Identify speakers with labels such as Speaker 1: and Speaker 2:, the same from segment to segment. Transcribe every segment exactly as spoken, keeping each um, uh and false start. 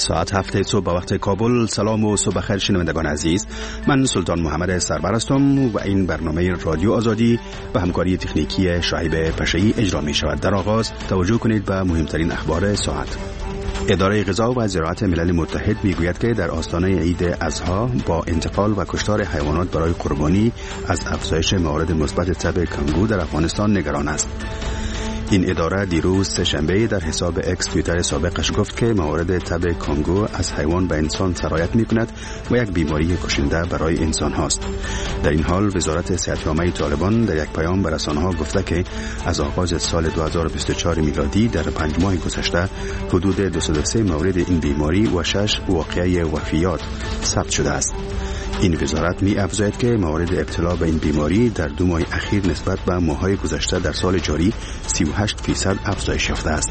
Speaker 1: ساعت هفت صبح به وقت کابل. سلام و صبح بخیر شنوندگان عزیز، من سلطان محمد سرور هستم و این برنامه رادیو آزادی و همکاری تکنیکی شعیب پشه‌ای اجرا می شود. در آغاز توجه کنید به مهمترین اخبار ساعت. اداره غذا و زراعت ملل متحد میگوید که در آستانه عید اضحی با انتقال و کشتار حیوانات برای قربانی از افزایش موارد مثبت تب کانگو در افغانستان نگران است. این اداره دیروز سه‌شنبه در حساب اکس توییتر سابقش گفت که موارد تب کانگو از حیوان به انسان سرایت می‌کند و یک بیماری کشنده برای انسان هاست. در این حال وزارت صحت‌عامه طالبان در یک پیام به رسانه‌ها گفته که از آغاز سال دو هزار و بیست و چهار میلادی در پنج ماه گذشته حدود دویست و سه مورد این بیماری و شش واقعه وفیات ثبت شده است. این وزارت می افزاید که موارد ابتلا به این بیماری در دو ماه اخیر نسبت به ماه‌های گذشته در سال جاری سی و هشت درصد افزایش یافته است.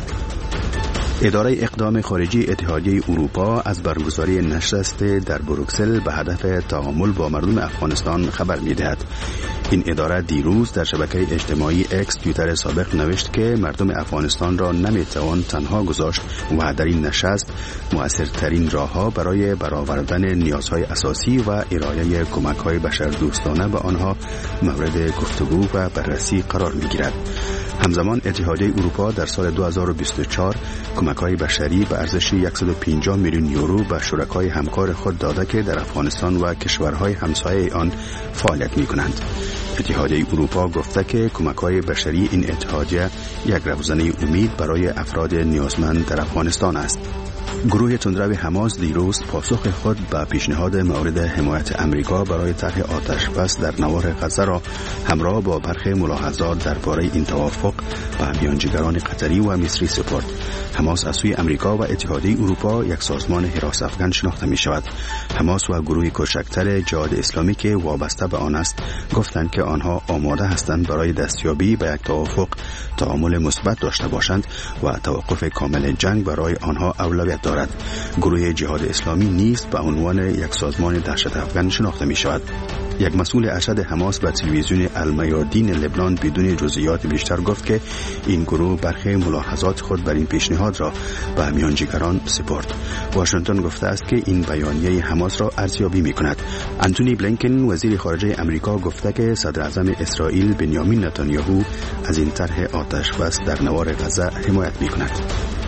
Speaker 1: اداره اقدام خارجی اتحادیه اروپا از برگزاری نشست در بروکسل به هدف تعامل با مردم افغانستان خبر می‌دهد. این اداره دیروز در شبکه اجتماعی اکس توییتر سابق نوشت که مردم افغانستان را نمی‌توان تنها گذاشت و در این نشست مؤثرترین راه‌ها برای برآوردن نیازهای اساسی و ارائه کمک‌های بشردوستانه به آنها مورد گفتگو و بررسی قرار می‌گیرد. همزمان اتحادیه اروپا در سال دو هزار و بیست و چهار کمک‌های بشری به ارزش صد و پنجاه میلیون یورو به شرکای همکار خود داده که در افغانستان و کشورهای همسایه آن فعالیت می‌کنند. اتحادیه اروپا گفته که کمک‌های بشری این اتحادیه یک روزنه امید برای افراد نیازمند در افغانستان است. گروه تندرو حماس دیروز پاسخ خود به پیشنهاد مورد حمایت امریکا برای طرح آتش بس در نوار غزه را همراه با برخی ملاحظات درباره این توافق به میانجیگران قطری و مصری سپرد. حماس از سوی امریکا و اتحادیه اروپا یک سازمان حراس افغان شناخته می شود. حماس و گروه کوچکتر جهاد اسلامی که وابسته به آن است گفتند که آنها آماده هستند برای دستیابی به یک توافق تعامل مثبت داشته باشند و توقف کامل جنگ برای آنها اولویت دارد. گروه جهاد اسلامی نیز به عنوان یک سازمان دهشت افغان شناخته می شود. یک مسئول ارشد حماس به تلویزیون المیادین لبنان بدون جزئیات بیشتر گفت که این گروه برخی ملاحظات خود بر این پیشنهاد را به میانجیگران سپرد. واشنگتن گفته است که این بیانیه حماس را ارزیابی می کند. انتونی بلینکن وزیر خارجه امریکا گفته که صدر اعظم اسرائیل بنیامین نتانیاهو از این طرح آتش بس در نوار غزه حمایت می کند.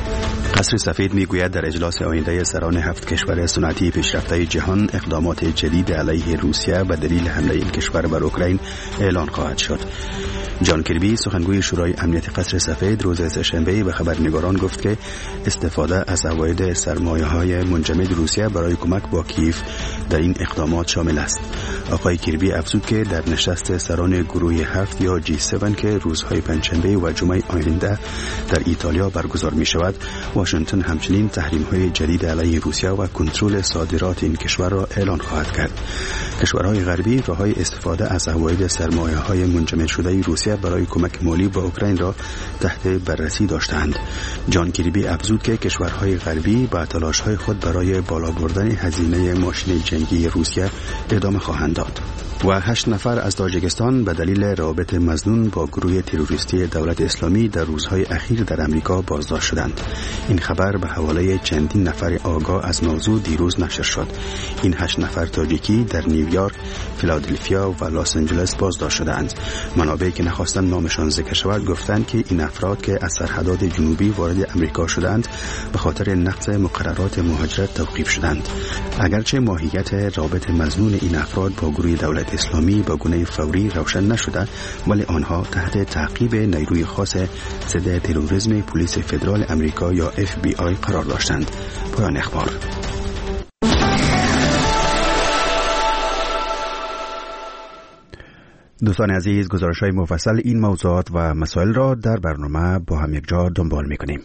Speaker 1: قصر سفید میگوید در اجلاس آینده سران هفت کشور صنعتی پیشرفته جهان اقدامات جدید علیه روسیه به دلیل حمله این کشور بر اوکراین اعلان خواهد شد. جان کربی سخنگوی شورای امنیت قصر سفید روز سه‌شنبه به خبرنگاران گفت که استفاده از عواید سرمایه‌های منجمد روسیه برای کمک با کیف در این اقدامات شامل است. آقای کربی افزود که در نشست سران گروه هفت یا جی هفت که روزهای پنجشنبه و جمعه آینده در ایتالیا برگزار می شود، واشنگتن همچنین تحریم‌های جدید علیه روسیه و کنترل صادرات این کشور را اعلان خواهد کرد. کشورهای غربی راه‌های استفاده از عواید سرمایه‌های منجمد شده روسیه برای کمک مالی به اوکراین را تحت بررسی داشتند. جان کربی افزود که کشورهای غربی با تلاش‌های خود برای بالا بردن هزینه ماشین جنگی روسیه ادامه خواهند داد. و هشت نفر از تاجیکستان به دلیل روابط مظنون با گروه تروریستی دولت اسلامی در روزهای اخیر در امریکا بازداشت شدند. این خبر به حواله چندین نفر آگاه از موضوع دیروز نشر شد. این هشت نفر تاجیکی در نیویورک، فیلادلفیا و لس آنجلس بازداشت شدند. منابعی که نخواستند نامشان ذکر شود گفتند که این افراد که از سرحدات جنوبی وارد امریکا شدند به خاطر نقض مقررات مهاجرت توقیف شدند. اگرچه ماهیت روابط مظنون این افراد با گروه دولت اسلامی با گونه فوری روشن نشده، ولی آنها تحت تعقیب نیروی خاص ضد تروریسم پلیس فدرال امریکا یا اف بی آی قرار داشتند. پایان اخبار. دوستان عزیز، گزارش‌های مفصل این موضوعات و مسائل را در برنامه با هم یک جا دنبال می‌کنیم.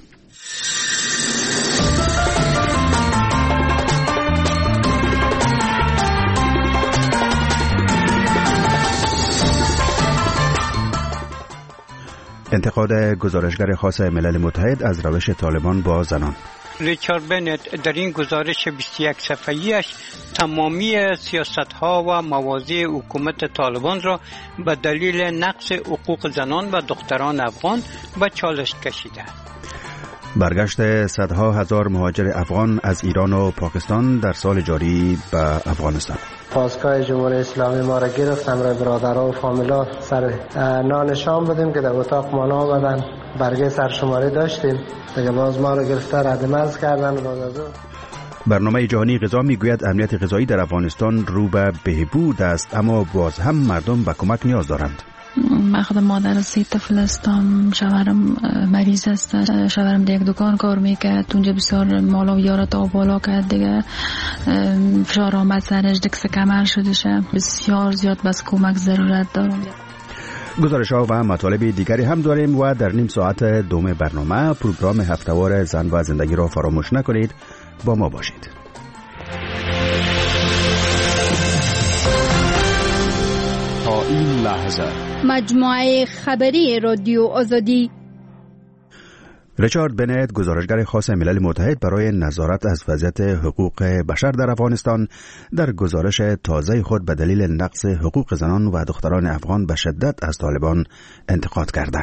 Speaker 1: انتقاد گزارشگر خاص ملل متحد از روش طالبان با زنان.
Speaker 2: ریچارد بنت در این گزارش بیست و یک صفحه‌ایش تمامی سیاست‌ها و مواضع حکومت طالبان را به دلیل نقض حقوق زنان و دختران افغان به چالش کشیده است.
Speaker 1: برگشت صدها هزار مهاجر افغان از ایران و پاکستان در سال جاری به افغانستان.
Speaker 3: پاسگاه جمهوری اسلامی ما را گرفتن، را برادرها و فامیلا سر نان شام بودیم که در اتاق ما آمدن، برگه سرشماری داشتیم دیگه، باز ما را گرفته ردمرز کردن. باز از اون
Speaker 1: برنامه جهانی غذا میگوید امنیت غذایی در افغانستان رو به بهبود است، اما باز هم مردم به کمک نیاز دارند.
Speaker 4: من خودم مادر سه طفل هستم، شوهرم مریض است، شوهرم در یک دکان کار میکرد، اونجا بسیار مالا و یارت آب بالا کرد دیگه، فشار آمد سرش، دکس کمر شده شه، بسیار زیاد بس کمک ضرورت دارم.
Speaker 1: گزارش ها و مطالب دیگری هم داریم و در نیم ساعت دوم برنامه پروگرام هفته‌وار زن و زندگی را فراموش نکنید، با ما باشید.
Speaker 5: تا این لحظه
Speaker 6: مجموعه خبری رادیو آزادی.
Speaker 1: ریچارد بنت، گزارشگر خاص ملل متحد برای نظارت از وضعیت حقوق بشر در افغانستان، در گزارش تازه خود به دلیل نقض حقوق زنان و دختران افغان به شدت از طالبان انتقاد کرده.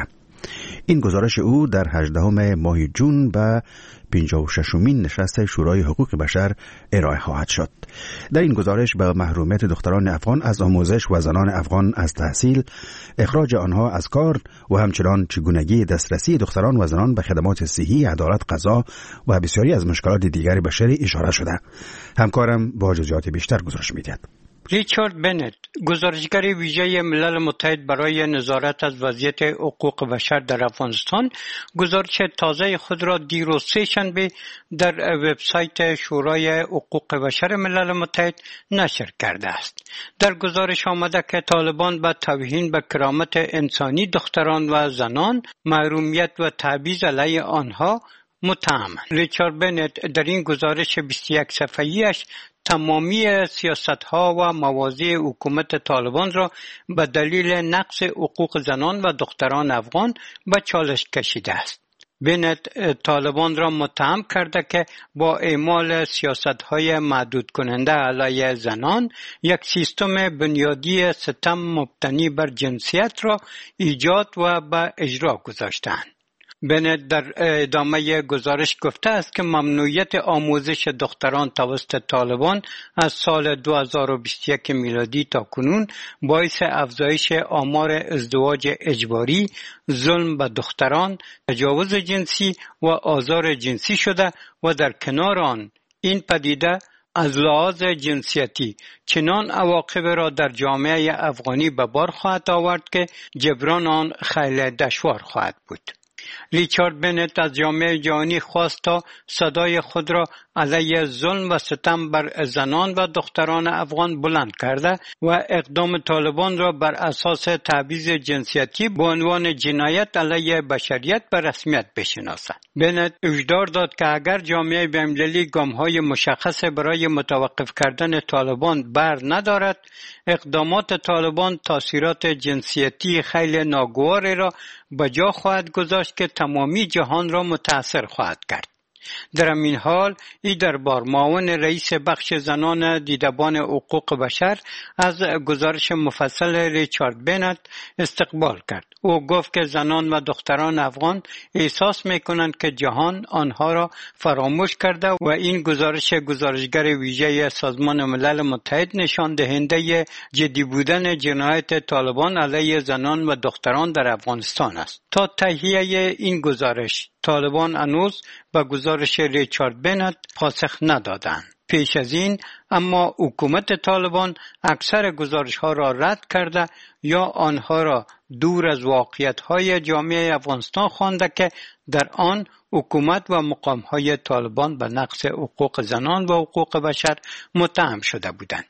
Speaker 1: این گزارش او در هجدهم ماه جون به پنجاه و ششمین نشست شورای حقوق بشر ارائه خواهد شد. در این گزارش به محرومیت دختران افغان از آموزش و زنان افغان از تحصیل، اخراج آنها از کار و همچنان چگونگی دسترسی دختران و زنان به خدمات صحی، عدالت، قضا و بسیاری از مشکلات دیگر بشری اشاره شده. همکارم با جزئیات بیشتر گزارش می‌دهد.
Speaker 2: ریچارد بنت، گزارشگر ویژه ملل متحد برای نظارت از وضعیت حقوق بشر در افغانستان، گزارش تازه خود را دیروز سه‌شنبه در وبسایت شورای حقوق بشر ملل متحد نشر کرده است. در گزارش آمده که طالبان به توهین به کرامت انسانی دختران و زنان، محرومیت و تبعیض علیه آنها متهم. ریچارد بنت در این گزارش بیست و یک صفحه‌ایش تمامی سیاست‌ها و مواضع حکومت طالبان را به دلیل نقض حقوق زنان و دختران افغان به چالش کشیده است. بنت طالبان را متهم کرده که با اعمال سیاست‌های محدود کننده علیه زنان، یک سیستم بنیادی ستم مبتنی بر جنسیت را ایجاد و به اجرا گذاشتند. بنت در ادامه گزارش گفته است که ممنوعیت آموزش دختران توسط طالبان از سال دو هزار و بیست و یک میلادی تا کنون باعث افزایش آمار ازدواج اجباری، ظلم به دختران، تجاوز جنسی و آزار جنسی شده و در کنار آن این پدیده از لحاظ جنسیتی چنان عواقب را در جامعه افغانی به بار خواهد آورد که جبران آن خیلی دشوار خواهد بود. ریچارد بنت از جامعه جهانی خواست تا صدای خود را علیه ظلم و ستم بر زنان و دختران افغان بلند کرده و اقدام طالبان را بر اساس تبعیض جنسیتی به عنوان جنایت علیه بشریت به رسمیت بشناسد. بنت هشدار داد که اگر جامعه بین‌المللی گام‌های مشخص برای متوقف کردن طالبان بر ندارد، اقدامات طالبان تاثیرات جنسیتی خیلی ناگواری را به جا خواهد گذاشت که تمامی جهان را متاثر خواهد کرد. در این حال ای دربار معاون رئیس بخش زنان دیدبان حقوق بشر از گزارش مفصل ریچارد بنت استقبال کرد. او گفت که زنان و دختران افغان احساس میکنند که جهان آنها را فراموش کرده و این گزارش گزارشگر ویژه سازمان ملل متحد نشان دهنده جدی بودن جنایت طالبان علیه زنان و دختران در افغانستان است. تا تهیه این گزارش طالبان هنوز به گزارش ریچارد بنت پاسخ ندادند. پیش از این اما حکومت طالبان اکثر گزارش‌ها را رد کرده یا آنها را دور از واقعیت‌های جامعه افغانستان خوانده که در آن حکومت و مقام‌های طالبان به نقض حقوق زنان و حقوق بشر متهم شده بودند.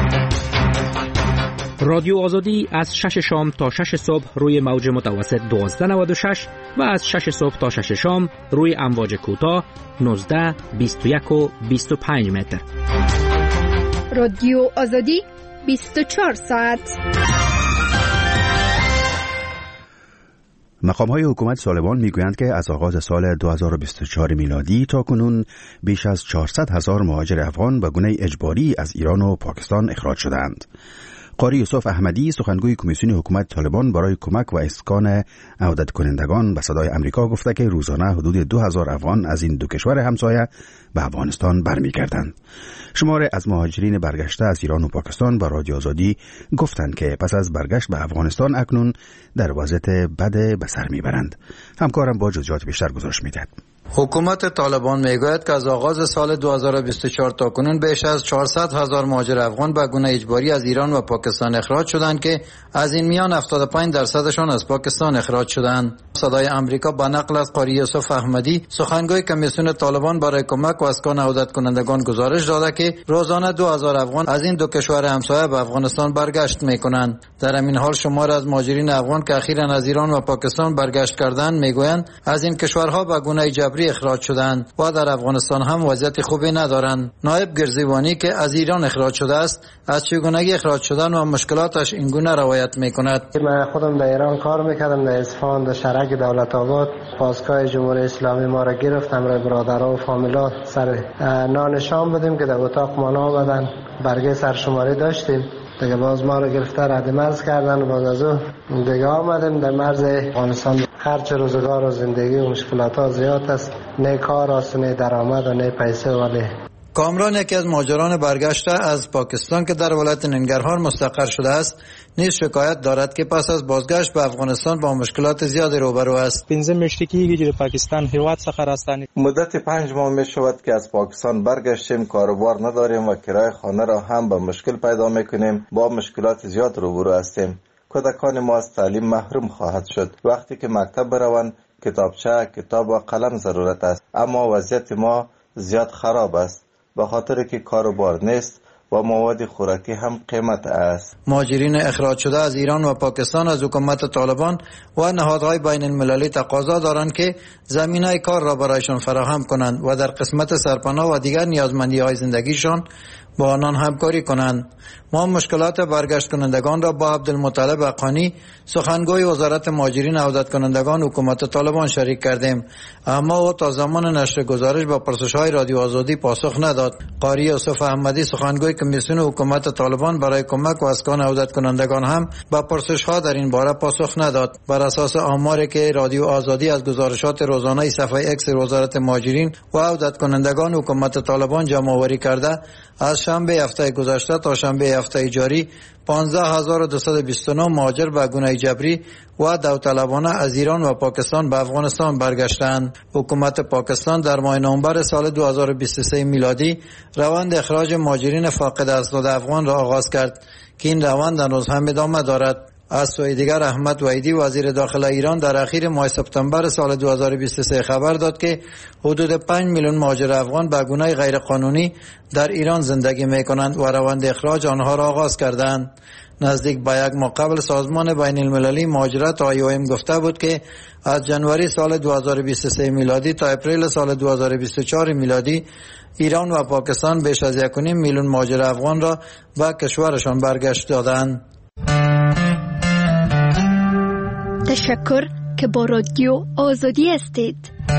Speaker 5: رادیو آزادی از شش شام تا شش صبح روی موج متوسط دوازده نود و شش و از شش صبح تا شش شام روی امواج کوتاه نوزده، بیست و یک و بیست و پنج متر.
Speaker 6: رادیو آزادی بیست و چهار ساعت.
Speaker 1: مقام‌های حکومت طالبان میگویند که از آغاز سال دو هزار و بیست و چهار میلادی تا کنون بیش از چهارصد هزار مهاجر افغان به گونه اجباری از ایران و پاکستان اخراج شدند. قاری یوسف احمدی سخنگوی کمیسیون حکومت طالبان برای کمک و اسکان عودت کنندگان به صدای امریکا گفته که روزانه حدود دو هزار افغان از این دو کشور همسایه به افغانستان برمیگردند. شماره از مهاجرین برگشته از ایران و پاکستان با رادیو آزادی گفتند که پس از برگشت به افغانستان اکنون در وضعیت بد به سر میبرند. همکارم با جزئیات بیشتر گزارش میدهد.
Speaker 7: حکومت طالبان میگوید که از آغاز سال دو هزار و بیست و چهار تا کنون بیش از چهارصد هزار مهاجر افغان به گونه اجباری از ایران و پاکستان اخراج شدند که از این میان هفتاد و پنج درصدشان از پاکستان اخراج شدند. صدای امریکا با نقل از قاری یوسف احمدی سخنگوی کمیسیون طالبان برای کمک و اسکان عودت کنندگان گزارش داده که روزانه دو هزار افغان از این دو کشور همسایه به افغانستان برگشت میکنند. در همین حال شمار از مهاجرین افغان که اخیراً از ایران و پاکستان برگشت کردند میگویند از این کشورها به گونه اجباری اخراج شدند و در افغانستان هم وضعیت خوبی ندارند. نایب گرزیوانی که از ایران اخراج شده است از چگونگی اخراج شدن و مشکلاتش اینگونه روایت میکند.
Speaker 3: من خودم در ایران کار میکردم، در اصفهان، در شهرک دولت آباد. پاسگاه جمهوری اسلامی ما را گرفت، همراه برادرها و فامیلا سر نان شام بودیم که در اتاق ما آمدن، برگه سرشماری داشتیم دیگه، باز ما رو گرفته رد مرز کردن و باز از او دیگه آمدیم در مرز افغانستان. خرچ روزگار و زندگی و مشکلات ها زیاد است، نه کار است، نه درآمد و نه پیسه. ولی
Speaker 7: کامران یکی از مهاجران برگشته از پاکستان که در ولایت ننگرهار مستقر شده است نیز شکایت دارد که پس از بازگشت به افغانستان با مشکلات زیادی روبرو است.
Speaker 8: پنځه میاشتې کېږي چې پاکستان هیواد څخه راستانه
Speaker 9: مدت پنج ماه می شود که از پاکستان برگشتیم، کاروبار نداریم و کرایه خانه را هم به مشکل پیدا میکنیم، با مشکلات زیاد روبرو هستیم. کودکان ما از تعلیم محروم خواهد شد. وقتی که مکتب بروند کتابچه، کتاب و قلم ضرورت است، اما وضعیت ما زیاد خراب است به خاطر که کاروبار نیست و مواد خوراکی هم قیمت است.
Speaker 7: مهاجرین اخراج شده از ایران و پاکستان از حکومت طالبان و نهادهای بین المللی تقاضا دارند که زمینه کار را برایشان فراهم کنند و در قسمت سرپناه و دیگر نیازمندی های زندگیشان با آنان همکاری کنند. ما مشکلات برگشت کنندگان را با عبدالمطلب اقانی سخنگوی وزارت مهاجرین عودت کنندگان حکومت طالبان شریک کردیم، اما او تا زمان نشر گزارش با پرسش‌های رادیو آزادی پاسخ نداد. قاری یوسف احمدی سخنگوی کمیسیون حکومت طالبان برای کمک و اسکان عودت کنندگان هم با پرسش‌ها در این باره پاسخ نداد. بر اساس آماری که رادیو آزادی از گزارشات روزانه صفحه اکس وزارت مهاجرین و عودت کنندگان حکومت طالبان جمع آوری کرده، از شنبه هفته گذشته تا شنبه هفته جاری پانزده هزار و دویست و بیست و نه مهاجر به گونه جبری و داوطلبانه از ایران و پاکستان به افغانستان برگشتند. حکومت پاکستان در ماه نوامبر سال دو هزار و بیست و سه میلادی روند اخراج مهاجرین فاقد اسناد افغان را آغاز کرد که این روند هنوز هم ادامه دارد. از سوی دیگر احمد وحیدی وزیر داخله ایران در اخیر ماه سپتامبر سال دو هزار و بیست و سه خبر داد که حدود پنج میلیون مهاجر افغان به گونه غیرقانونی در ایران زندگی می‌کنند و روند اخراج آنها را آغاز کردند. نزدیک به یک ماه قبل سازمان بین المللی مهاجرت آی او ام گفته بود که از جنوری سال دو هزار و بیست و سه میلادی تا اپریل سال دو هزار و بیست و چهار میلادی ایران و پاکستان بیش از یک و نیم میلیون مهاجر افغان را به کشورشان برگشت دادند.
Speaker 6: تشکر که با رادیو آزادی هستید.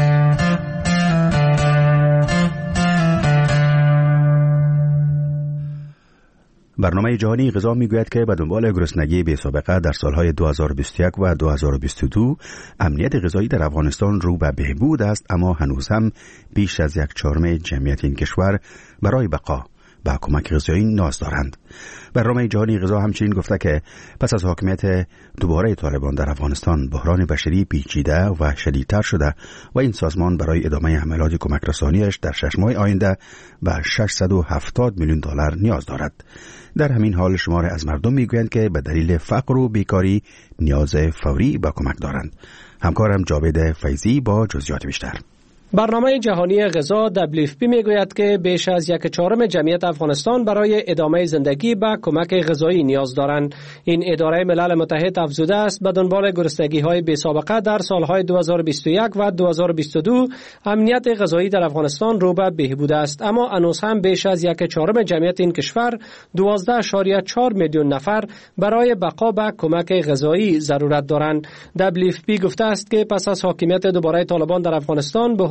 Speaker 1: برنامه جهانی غذا میگوید که به دنبال گرسنگی بی سابقه در سالهای دو هزار و بیست و یک و دو هزار و بیست و دو امنیت غذایی در افغانستان رو به بهبود است، اما هنوز هم بیش از یک چهارم جمعیت این کشور برای بقا به کمک غذایی نیاز دارند. برنامه جهانی غذا همچنین گفته که پس از حاکمیت دوباره طالبان در افغانستان بحران بشری پیچیده و شدیدتر شده و این سازمان برای ادامه حملات کمک رسانیش در شش ماه آینده به ششصد و هفتاد میلیون دلار نیاز دارد. در همین حال شمار از مردم میگویند که به دلیل فقر و بیکاری نیاز فوری به کمک دارند. همکارم جاوید فیضی با جزئیات بیشتر.
Speaker 5: برنامه جهانی غذا دبلیو اف پی میگوید که بیش از یک چهارم جمعیت افغانستان برای ادامه زندگی به کمک غذایی نیاز دارند. این اداره ملل متحد افزوده است به دنبال گرسنگی های بی سابقه در سالهای دو هزار و بیست و یک و دو هزار و بیست و دو امنیت غذایی در افغانستان رو به بهبود است، اما هنوز هم بیش از یک چهارم جمعیت این کشور دوازده اشاریه چهار میلیون نفر برای بقا به کمک غذایی ضرورت دارند. دبلیو اف پی گفته است که پس از حاکمیت دوباره طالبان در افغانستان بحران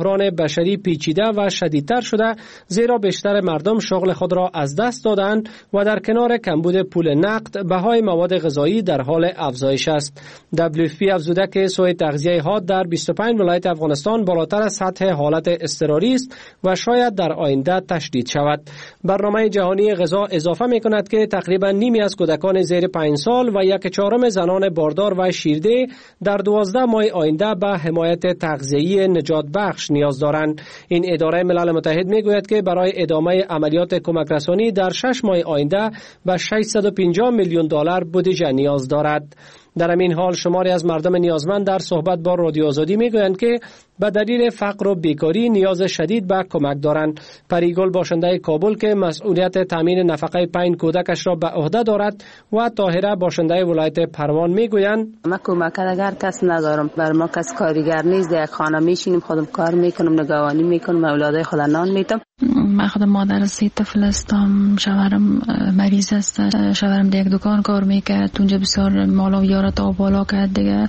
Speaker 10: بحران بشری پیچیده و شدیدتر شده، زیرا بیشتر مردم شغل خود را از دست دادند و در کنار کمبود پول نقد بهای مواد غذایی در حال افزایش است. دبلیو اف پی افزوده که سوء تغذیه حاد در بیست و پنج ولایت افغانستان بالاتر از سطح حالت اضطراری است و شاید در آینده تشدید شود. برنامه جهانی غذا اضافه می کند که تقریبا نیمی از کودکان زیر پنج سال و یک چهارم زنان باردار و شیرده در دوازده ماه آینده به حمایت تغذیه‌ای نجات بخش نیاز دارند. این اداره ملل متحد می گوید که برای ادامه عملیات کمک رسانی در شش ماه آینده به ششصد و پنجاه میلیون دلار بودجه نیاز دارد. در این حال شماری از مردم نیازمند در صحبت با رادیو آزادی میگویند که به دلیل فقر و بیکاری نیاز شدید به کمک دارند. پریگل باشنده کابل که مسئولیت تامین نفقه پنج کودکش را به عهده دارد و طاهره باشنده ولایت پروان میگویند:
Speaker 11: ما کمک اگر کس ندارم، بر ما کس کارگر نیست، در خانه میشینیم، خودم کار میکنم، نگهبانی میکنم، اولادای خود نان میدم.
Speaker 4: من خودم مادر سه طفل هستم. شوهرم مریض است. شوهرم در یک دکان کار میکرد، اونجا بسیار مال و یارت آب بالا کرد دیگه،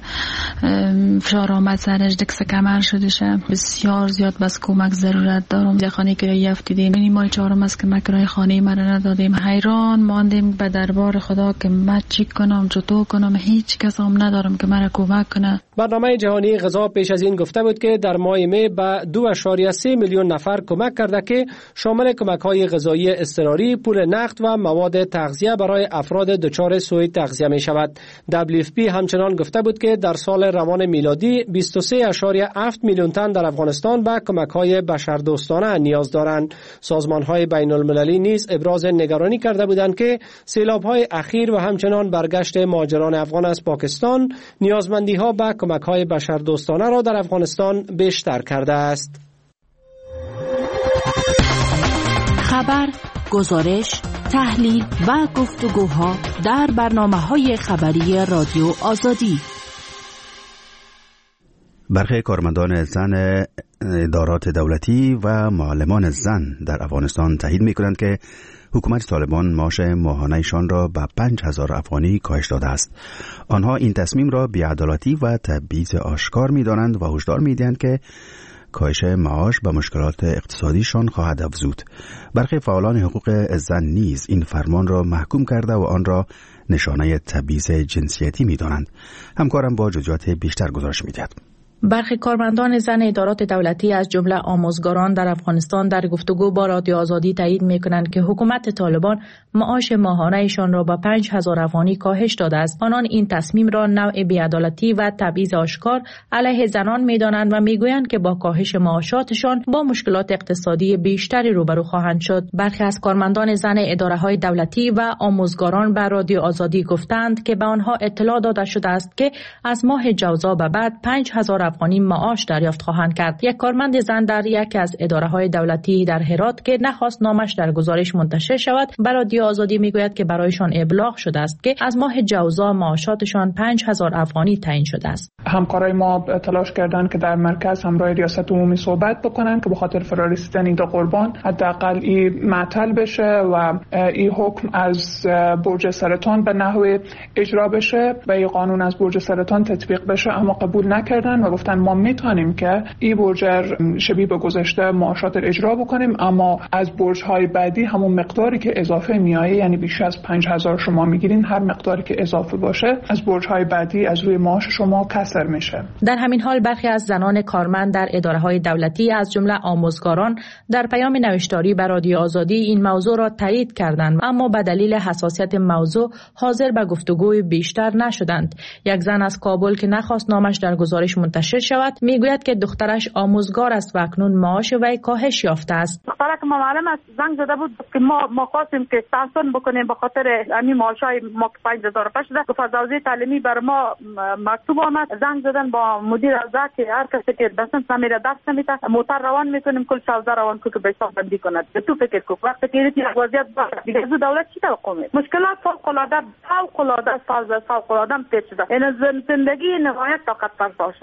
Speaker 4: فشار آمد سرش، دکس کمر شدشه. بسیار زیاد بس کمک ضرورت دارم. در خانه کرایه افتیدیم، این ماه چهارم است که ما کرایه خانه مرا ندادیم. حیران ماندیم به دربار خدا که من چی کنم، چطور کنم، هیچ کس هم ندارم که مرا کمک کنه.
Speaker 10: برنامه جهانی غذا پیش از این گفته بود که در ماه می به دو ممیز سه میلیون نفر کمک کرده که شامل کمک‌های غذایی اضطراری، پول نقد و مواد تغذیه برای افراد دچار سوء تغذیه می شود. دبلیو اف پی همچنان گفته بود که در سال روان میلادی بیست و سه ممیز هفت میلیون تن در افغانستان به کمک‌های بشردوستانه نیاز دارند. سازمان‌های بین‌المللی نیز ابراز نگرانی کرده بودند که سیلاب‌های اخیر و همچنان برگشت مهاجران افغان از پاکستان نیازمندی‌ها به کمک‌های بشردوستانه را در افغانستان بیشتر کرده است.
Speaker 12: خبر، گزارش، تحلیل و گفتگوها در برنامه‌های خبری رادیو آزادی.
Speaker 1: برخی کارمندان زن ادارات دولتی و معلمان زن در افغانستان تایید می‌کنند که حکومت طالبان معاش ماهانه‌شان را به پنج هزار افغانی کاهش داده است. آنها این تصمیم را بی‌عدالتی و تبعیض آشکار می‌دانند و هشدار می‌دهند که کاهش معاش به مشکلات اقتصادیشان خواهد افزود. برخی فعالان حقوق زن نیز این فرمان را محکوم کرده و آن را نشانه تبعیض جنسیتی می‌دانند. همکارم با جزئیات بیشتر گزارش می‌دهد.
Speaker 13: برخی کارمندان زن ادارات دولتی از جمله آموزگاران در افغانستان در گفتگو با رادیو آزادی تایید می‌کنند که حکومت طالبان معاش ماهانه‌شان را با پنج هزار افغانی کاهش داده است. آنان این تصمیم را نوع بی‌عدالتی و تبعیض آشکار علیه زنان می‌دانند و می‌گویند که با کاهش معاشاتشان با مشکلات اقتصادی بیشتری روبرو خواهند شد. برخی از کارمندان زن اداره‌های دولتی و آموزگاران به رادیو آزادی گفتند که به آنها اطلاع داده شده است که از ماه جوزا به بعد پنج هزار افغانی معاش دریافت خواهند کرد. یک کارمند زن در یکی از اداره‌های دولتی در هرات که نخواست نامش در گزارش منتشر شود، به رادیو آزادی میگوید که برایشان ابلاغ شده است که از ماه جوزا معاشاتشان پنج هزار افغانی تعیین شده است.
Speaker 14: همکارای ما تلاش کردند که در مرکز همراه ریاست عمومی صحبت بکنن که به خاطر فرارسیدن این دو قربان حداقل این معطل بشه و این حکم از برج سرطان به نحو اجرا بشه و این قانون از برج سرطان تطبیق بشه، اما قبول نکردن و گفتن ما میتونیم که این برج شبیه به گذشته معاشات اجرا بکنیم، اما از برج‌های بعدی همون مقداری که اضافه میایه، یعنی بیش از پنج هزار شما میگیرین، هر مقداری که اضافه باشه از برج‌های بعدی از روی معاش شما کسر میشه.
Speaker 13: در همین حال برخی از زنان کارمند در اداره‌های دولتی از جمله آموزگاران در پیام نوشتاری به رادیو آزادی این موضوع را تایید کردند، اما به دلیل حساسیت موضوع حاضر به گفتگوی بیشتر نشدند. یک زن از کابل که نخواست نامش در گزارش منتشر شود میگوید که دخترش آموزگار است و اکنون معاش وی کاهش یافته است.
Speaker 15: دخترک ما معلم است، زنگ زده بود که ما ما خواستیم که تحسین بکنیم به خاطر همین معاشای ما پنج هزار و شده. فضاوی تعلیمی بر ما مکتوب آمد، زنگ زدن با مدیر ازا که هر کسی که دستن سمیره درس نمیده موتر روان میکنیم، کل شوزه روان کو که به حساب بندی کند. تو فکر کو وقتی که این وضعیت دیگه از دولت چی توقع می؟ مشکلات فوق العاده فوق العاده فوق العاده پیچیده. این زندگی نهایت طاقت فرسا شده.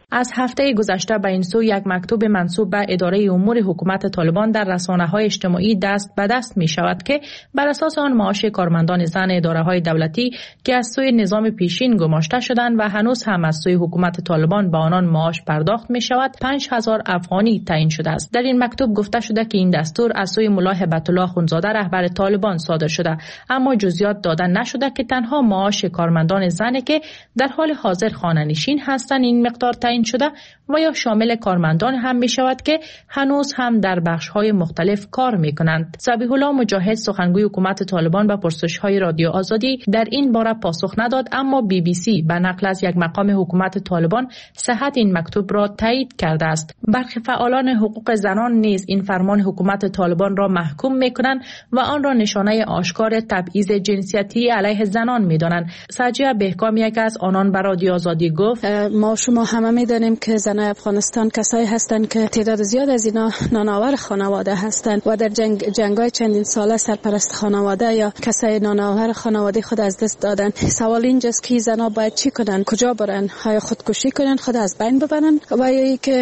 Speaker 13: از هفته گذشته به این سو یک مکتوب منسوب به اداره امور حکومت طالبان در رسانه‌های اجتماعی دست به دست می شود که بر اساس آن معاش کارمندان زن اداره‌های دولتی که از سوی نظام پیشین گماشته شدند و هنوز هم از سوی حکومت طالبان به آنان معاش پرداخت می شود پنج هزار افغانی تعیین شده است. در این مکتوب گفته شده که این دستور از سوی ملا هبت الله اخوندزاده رهبر طالبان صادر شده، اما جزئیات داده نشده که تنها معاش کارمندان زنی که در حال حاضر خانه‌نشین هستند این مقدار تعیین شده و یا شامل کارمندان هم می شود که هنوز هم در بخش‌های مختلف کار می کنند. ذبیح الله مجاهد سخنگوی حکومت طالبان به پرسش‌های رادیو آزادی در این باره پاسخ نداد، اما بی بی سی به نقل از یک مقام حکومت طالبان صحت این مکتوب را تایید کرده است. برخی فعالان حقوق زنان نیز این فرمان حکومت طالبان را محکوم می کنند و آن را نشانه آشکار تبعیض جنسیتی علیه زنان می دانند. سجیه بهکام یک از آنان به رادیو آزادی گفت
Speaker 16: ما شما همه می دانیم که زنان افغانستان کسایی هستند که تعداد زیاد از اینا نانآور خانواده هستند و در جنگ جنگ‌های چندین ساله سرپرست خانواده یا کسای نانآور خانواده خود از دست دادن. سوال اینجاست که زنان باید چی کنن؟ کجا برن؟ آیا خودکشی کنن، خود از بین ببرن، و یا اینکه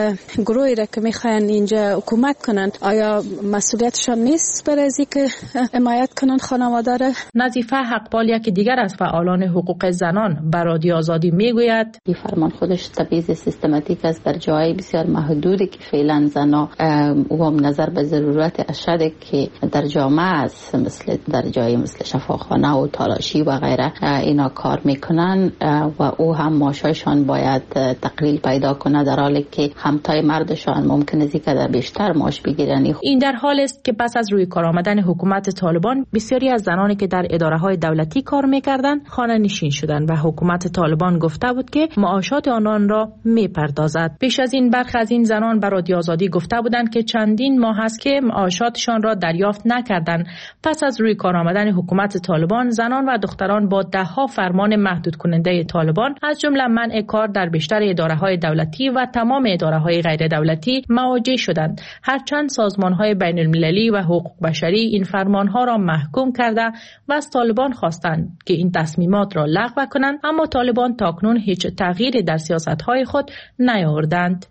Speaker 16: گروهی را که میخواین اینجا حکومت کنن آیا مسئولیتشان نیست برای از اینکه حمایت کنن خانواده را؟
Speaker 13: نظیفه حقپال یک دیگر از فعالان حقوق زنان بر رادیو آزادی میگوید
Speaker 17: این فرمان خودش تبعیض سیستماتیک است در جای بسیار محدودی که فعلا زنها و نظر به ضرورت اشد که در جامعه است، مثل در جای مثل شفاخانه و تالاشی و غیره اینا کار میکنن و او هم معاششان باید تقلیل پیدا کنه، در حالی که همتای مردشان ممکنه است که بیشتر معاش بگیرن.
Speaker 13: این در حال است که پس از روی کار آمدن حکومت طالبان بسیاری از زنانی که در اداره‌های دولتی کار میکردند خانه نشین شدند و حکومت طالبان گفته بود که معاشات آنان را میپردازد. پیش از این برخی از این زنان بر رادیو آزادی گفته بودند که چندین ماه است که معاشاتشان را دریافت نکردند. پس از روی کار آمدن حکومت طالبان زنان و دختران با ده ها فرمان محدود کننده طالبان از جمله منع کار در بیشتر اداره‌های دولتی و تمام اداره‌های غیر دولتی مواجه شدند، هرچند سازمان‌های بین المللی و حقوق بشری این فرمان‌ها را محکوم کرده و از طالبان خواستند که این تصمیمات را لغو کنند، اما طالبان تاکنون هیچ تغییری در سیاست‌های خود نیاوردند.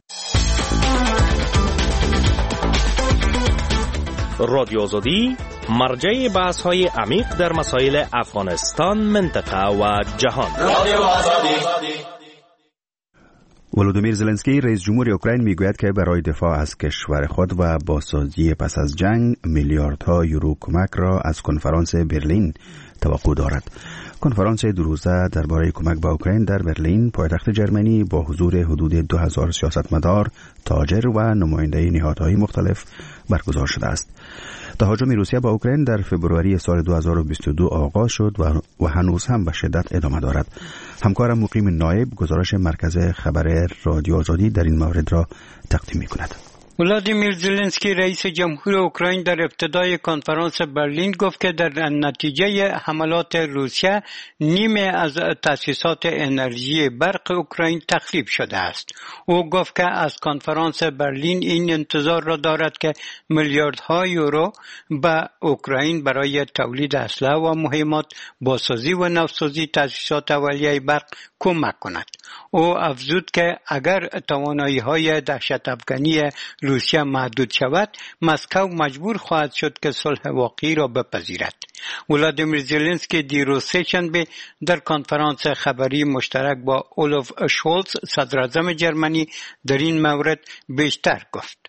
Speaker 5: رادیو آزادی مرجع بحث‌های عمیق در مسائل افغانستان، منطقه و جهان. رادیو آزادی.
Speaker 1: ولودیمیر زلنسکی رئیس جمهور اوکراین میگوید که برای دفاع از کشور خود و بازسازی پس از جنگ میلیاردها یورو کمک را از کنفرانس برلین توقع دارد. کنفرانس دو روزه درباره کمک به اوکراین در برلین پایتخت جرمنی با حضور حدود دو هزار سیاستمدار، تاجر و نماینده نهادهای مختلف برگزار شده است. تهاجم روسیه به اوکراین در فوریه سال دو هزار و بیست و دو آغاز شد و هنوز هم به شدت ادامه دارد. همکارم مقیم نایب گزارش مرکز خبر رادیو آزادی در این مورد را تقدیم می‌کند.
Speaker 2: ولادیمیر زلنسکی رئیس جمهور اوکراین در ابتدای کنفرانس برلین گفت که در نتیجه حملات روسیه نیمه از تأسیسات انرژی برق اوکراین تخریب شده است. او گفت که از کنفرانس برلین این انتظار را دارد که میلیاردها یورو به اوکراین برای تولید اسلحه و مهمات، بازسازی و نوسازی تأسیسات اولیه برق کمک کند. او افزود که اگر توانایی‌های دهشت افغانی روسیه محدود شود، مسکو مجبور خواهد شد که صلح واقعی را بپذیرد. ولادیمیر زلنسکی دیروز سه‌شنبه در کنفرانس خبری مشترک با اولف شولز صدراعظم جرمنی در این مورد بیشتر گفت.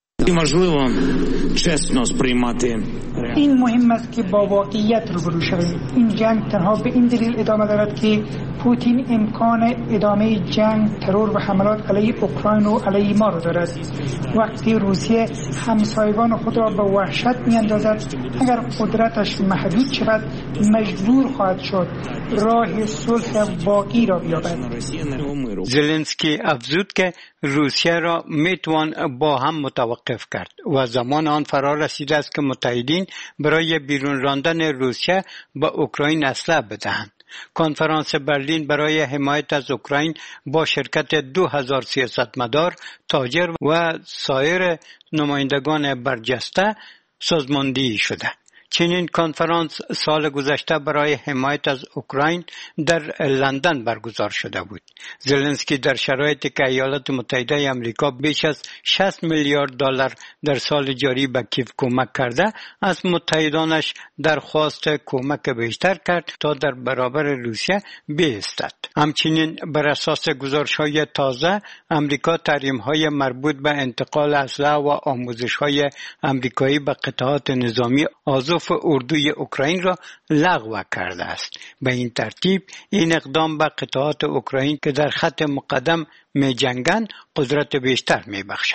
Speaker 18: این مهم است که با واقعیت روبرو شویم. این جنگ تنها به این دلیل ادامه دارد که پوتین امکان ادامه جنگ، ترور و حملات علیه اوکراین و علیه ما را دارد. وقتی روسیه همسایگان خود را به وحشت می‌اندازد، اگر قدرتش محدود شود مجبور خواهد شد راه صلح واقعی را بیابد.
Speaker 2: زلنسکی افزود که روسیه را میتوان با هم متوقف کرد و زمان آن فرا رسیده است که متحدین برای بیرون راندن روسیه به اوکراین اسلحه بدهند. کنفرانس برلین برای حمایت از اوکراین با شرکت دو هزار سیاستمدار، تاجر و سایر نمایندگان برجسته سازماندهی شده. چنین کنفرانس سال گذشته برای حمایت از اوکراین در لندن برگزار شده بود. زلنسکی در شرایطی که ایالات متحده آمریکا بیش از شصت میلیارد دلار در سال جاری به کیف کمک کرده، از متحدانش درخواست کمک بیشتر کرد تا در برابر روسیه بایستد. همچنین بر اساس گزارش‌های تازه، آمریکا تحریم‌های مربوط به انتقال اسلحه و آموزش‌های آمریکایی به قطعات نظامی آزوف اردوی اوکراین را لغو کرده است. به این ترتیب این اقدام به قطعات اوکراین که در خط مقدم می جنگند قدرت بیشتر می بخشد.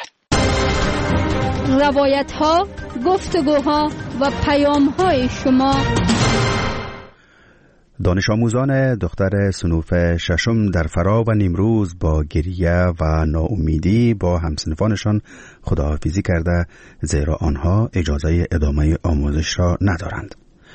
Speaker 6: روایت ها، گفتگوها و پیام های شما.
Speaker 1: دانش آموزان دختر صنوف ششم در فرا و نیمروز با گریه و ناامیدی با همسنفانشان خداحافظی کرده، زیرا آنها اجازه ادامه آموزش را ندارند.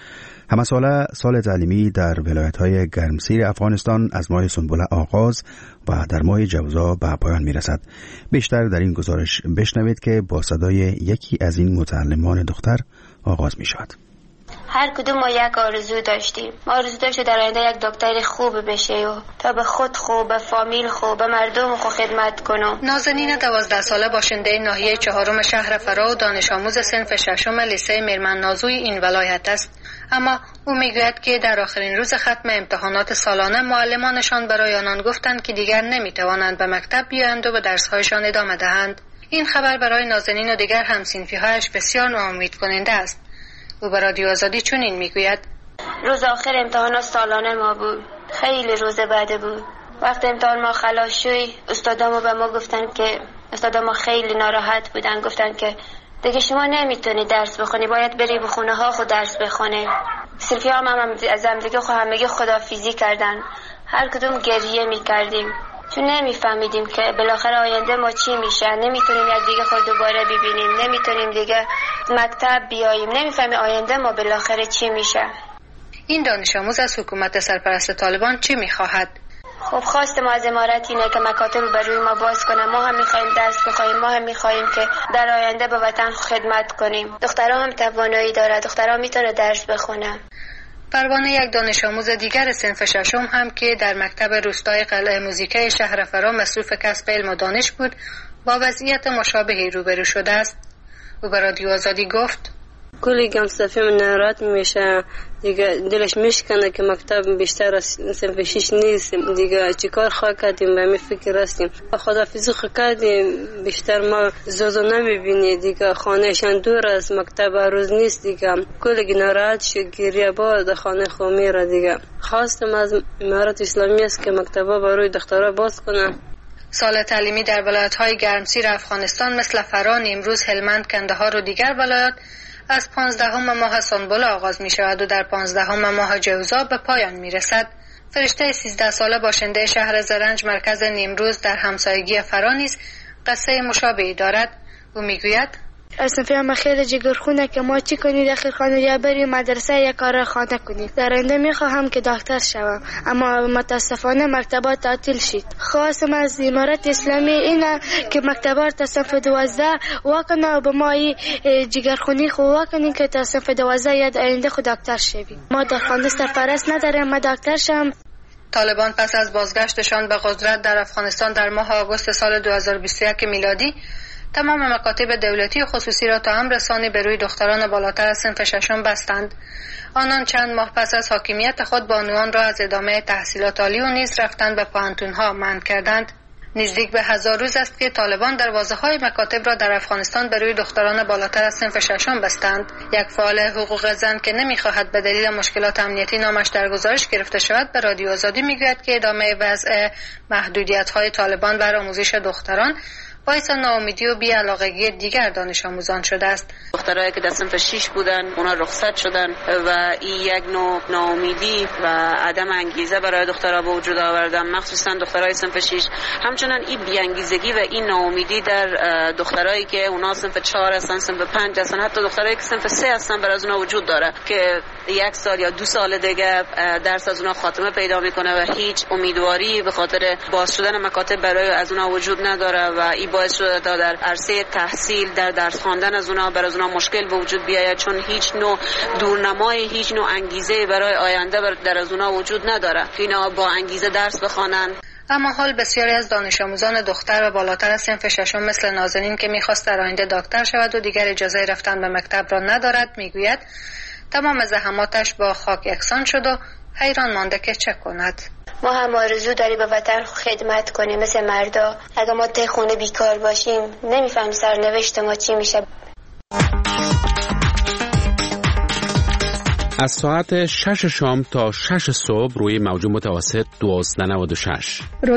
Speaker 1: همه ساله سال تعلیمی در ولایت‌های گرمسیر افغانستان از ماه سنبله آغاز و در ماه جوزا به پایان می‌رسد. بیشتر در این گزارش بشنوید که با صدای یکی از این متعلمان دختر آغاز می‌شود.
Speaker 19: هر کدوم ما یک آرزو داشتیم. ما آرزو داشتیم در آینده یک دکتر خوب بشه و تا به خود خوب، به فامیل خوب، به مردم خوب خدمت کنم.
Speaker 20: نازنین دوازده ساله باشنده ناحیه چهارم شهر فرا و دانش آموز صنف ششم لیسه میرمن نازوی این ولایت است. اما او میگوید که در آخرین روز ختم امتحانات سالانه معلمانشان برای آنان گفتند که دیگر نمیتوانند به مکتب بیایند و به درس‌هایشان ادامه دهند. این خبر برای نازنین و دیگر همسنفی‌هایش بسیار ناامید کننده است. او به رادیو آزادی چنین میگوید:
Speaker 19: روز آخر امتحانات سالانه ما بود. خیلی روز بده بود. وقتی امتحان ما خلاص شد، استادامو به ما گفتن که استادامو خیلی ناراحت بودن، گفتن که دیگه شما نمیتونی درس بخونی، باید بری به خونه ها خود درس بخونی. سلفی هم, هم از هم دیگه خود همگی خداحافظی کردن. هر کدوم گریه میکردیم چون نمیفهمیدیم که بالاخره آینده ما چی میشه. نمیتونیم یک دیگه خود دوباره ببینیم، نمیتونیم دیگه مکتب بیاییم، نمیفهمیم آینده ما بالاخره چی میشه.
Speaker 20: این دانش آموز از حکومت سرپرست طالبان چی میخواهد؟
Speaker 19: خب خواست ما از امارت اینه که مکاتب بر روی ما باز کنه. ما هم میخوایم درس بخوایم، ما هم میخوایم که در آینده به وطن خدمت کنیم. دخترها هم توانایی داره، دخترها میتونه درس بخونه.
Speaker 20: پروانه یک دانش آموز دیگر صنف ششم هم که در مکتب روستای قلعه موزیکه شهر فرا مصروف کسب علم و دانش بود، با وضعیت مشابهی روبرو شده است. او به رادیو آزادی گفت:
Speaker 21: کلی گم صفی من ناراحت میشه دیگه، دلش میشکنه که مکتب بیشتر از صنف شش نیست دیگه. چیکار خواه کردیم به می فکر هستیم. خداحافظی خواه کردیم، بیشتر ما زوزو نمیبینی دیگه، خانهشان دور از مکتب روز نیست دیگه. کلی ناراحت شد، گریه با خانه خو میره دیگه. خواستم از امارت اسلامی است که مکتبا برای دخترها باز کنه.
Speaker 20: سال تعلیمی در ولایت‌های گرمسیر افغانستان مثل فرا، نیمروز، هلمند، کندهار و دیگر ولایات از پانزدهم ماه سنبله آغاز می شود و در پانزدهم ماه جوزا به پایان می رسد. فرشته سیزده ساله باشنده شهر زرنج مرکز نیمروز در همسایگی فرا نیز قصه مشابهی دارد. او می گوید:
Speaker 22: اصلا فهم خیلی جگرخونه که ما چی کنید اخیر خانه یا بریم مدرسه یا کار خانه کنید. در آینده میخواهم که دکتر شوم، اما متاسفانه مکتبات تعطیل شد. خواستم از امارت اسلامی اینه که مکتبات تا صنف دوازده واکنه و به ما جگرخونی خو واکنیم که تا صنف دوازده یا آینده خود دکتر شویم. ما در خانه سرپرست نداریم، ما دکتر شم.
Speaker 20: طالبان پس از بازگشتشان به قدرت در افغانستان در ماه آگوست سال دو هزار و بیست و یک میلادی تمام مکاتب دولتی و خصوصی را تا امر ثانی به روی دختران بالاتر از صنف ششم بستند. آنان چند ماه پس از حاکمیت خود بانوان را از ادامه تحصیلات عالی و نیز رفتن به پوهنتون‌ها منع کردند. نزدیک به هزار روز است که طالبان دروازه‌های مکاتب را در افغانستان به روی دختران بالاتر از صنف ششم بستند. یک فعال حقوق زن که نمی‌خواهد به دلیل مشکلات امنیتی نامش در گزارش گرفته شود، به رادیو آزادی می‌گوید که ادامه وضع محدودیت‌های طالبان بر آموزش دختران باعث ناامیدی و بی‌علاقگی دیگر دانش آموزان شده است.
Speaker 21: دخترایی که در صنف شش بودن اونا رخصت شدن و این یک نوع ناامیدی و عدم انگیزه برای دخترها به وجود آوردن، مخصوصا دخترای صنف شش. همچنان این بی‌انگیزگی و این ناامیدی در دخترایی که اونا صنف چهار هستن، صنف پنج هستن، حتی دخترایی که صنف سه هستن بر از اونا وجود داره که
Speaker 3: یک سال یا دو سال دیگه درس از اونا خاتمه پیدا میکنه و هیچ امیدواری به خاطر باز شدن مکاتب برای از اونا وجود نداره و این باعث شده تا در عرصه تحصیل در درس خواندن از اونا برای از اونا مشکل به وجود بیاید، چون هیچ نوع دورنمای هیچ نوع انگیزه برای آینده در از اونا وجود نداره که اینا با انگیزه درس بخوانن.
Speaker 20: اما حال بسیاری از دانش آموزان دختر و بالاتر از صنف ششم مثل نازنین که میخواست در آینده دکتر شود و دیگر اجازه رفتن به مکتب را ندارد، میگوید تمام زحماتش با خاک یکسان شد و حیران مانده که چه کند.
Speaker 19: ما هم آرزو داری به وطن خدمت کنیم مثل مردا. اگه ما ته خونه بیکار باشیم نمیفهم سرنوشت ما چی میشه.
Speaker 1: از ساعت شش شام تا شش صبح روی موج متوسط دوازده نود و شش